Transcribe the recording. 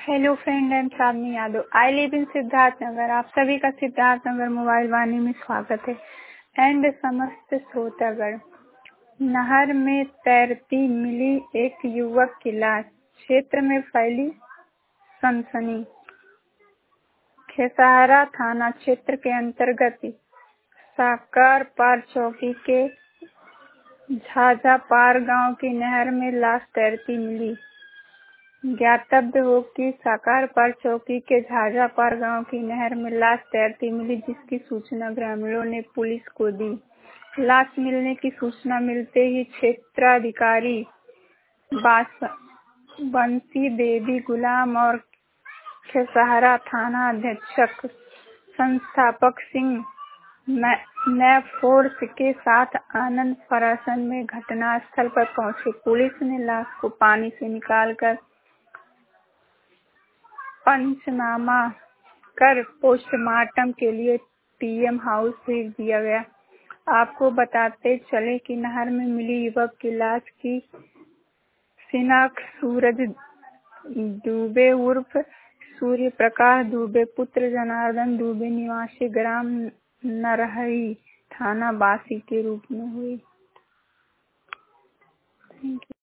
Hello friend, I am Chandni Yadav. I live in Siddharth Nagar. आप सभी का सिद्धार्थ नगर मोबाइल वाणी में स्वागत है। एंड समस्त श्रोतागण, नहर में तैरती मिली एक युवक की लाश, क्षेत्र में फैली सनसनी। खेसहरा थाना क्षेत्र के अंतर्गत साकरपार चौकी के झाझापार गांव की नहर में लाश तैरती मिली। ज्ञातव्य हो कि साकरपार चौकी के झाझापार गांव की नहर में लाश तैरती मिली, जिसकी सूचना ग्रामीणों ने पुलिस को दी। लाश मिलने की सूचना मिलते ही क्षेत्राधिकारी बंसी देवी गुलाम और खेसहरा थाना अधीक्षक संस्थापक सिंह नैब फोर्स के साथ आनंद फरासन में घटनास्थल पर पहुंचे। पुलिस ने लाश को पानी से निकालकर पंचनामा कर पोस्टमार्टम के लिए पीएम हाउस भेज दिया गया। आपको बताते चले कि नहर में मिली युवक की लाश की शिनाख्त सूरज दुबे उर्फ सूर्य प्रकाश दुबे पुत्र जनार्दन दुबे निवासी ग्राम नरहरी थाना बासी के रूप में हुई। Thank you.